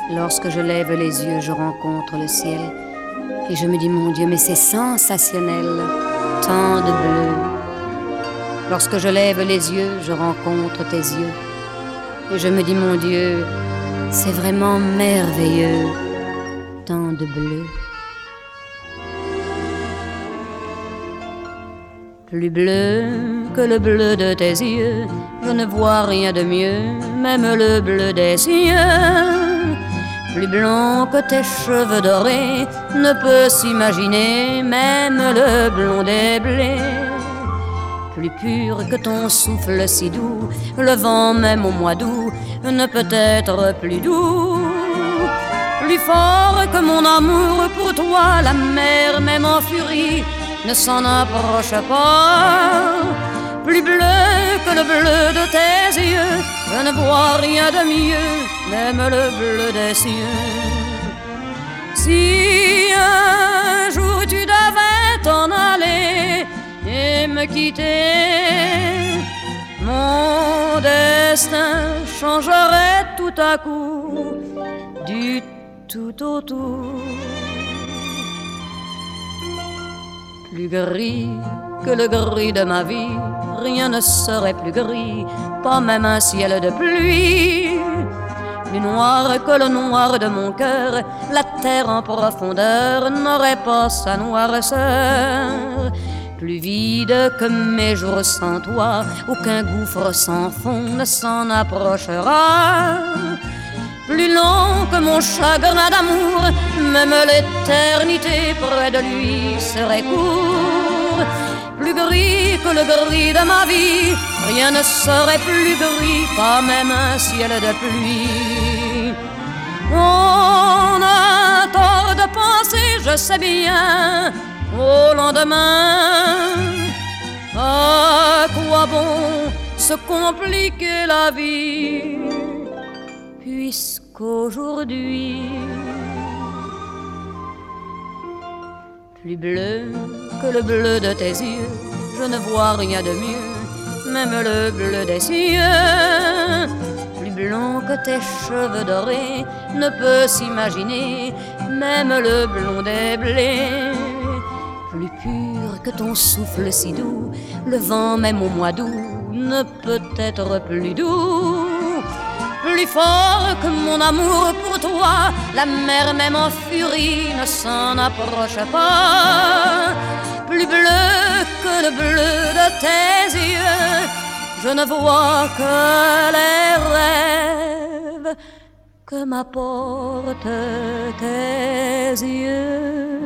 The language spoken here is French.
Lorsque je lève les yeux, je rencontre le ciel et je me dis, mon Dieu, mais c'est sensationnel, tant de bleu. Lorsque je lève les yeux, je rencontre tes yeux et je me dis, mon Dieu, c'est vraiment merveilleux, tant de bleu. Plus bleu que le bleu de tes yeux, je ne vois rien de mieux, même le bleu des cieux. Plus blond que tes cheveux dorés, ne peut s'imaginer, même le blond des blés. Plus pur que ton souffle si doux, le vent même au mois d'août ne peut être plus doux. Plus fort que mon amour pour toi, la mer même en furie ne s'en approche pas. Plus bleu que le bleu de tes yeux, je ne vois rien de mieux, même le bleu des cieux. Si un jour tu devais t'en aller et me quitter, mon destin changerait tout à coup, du tout au tout. Plus gris que le gris de ma vie, rien ne serait plus gris, pas même un ciel de pluie. Plus noir que le noir de mon cœur, la terre en profondeur n'aurait pas sa noirceur. Plus vide que mes jours sans toi, aucun gouffre sans fond ne s'en approchera. Plus long que mon chagrin d'amour, même l'éternité près de lui serait court. Plus gris que le gris de ma vie, rien ne serait plus gris, pas même un ciel de pluie. On a tort de penser, je sais bien, au lendemain. À quoi bon se compliquer la vie, puisqu'aujourd'hui, plus bleu que le bleu de tes yeux, je ne vois rien de mieux, même le bleu des cieux. Plus blond que tes cheveux dorés, ne peut s'imaginer, même le blond des blés. Plus pur que ton souffle si doux, le vent même au mois d'août ne peut être plus doux. Plus fort que mon amour pour toi, la mer même en furie ne s'en approche pas. Plus bleu que le bleu de tes yeux, je ne vois que les rêves que m'apportent tes yeux.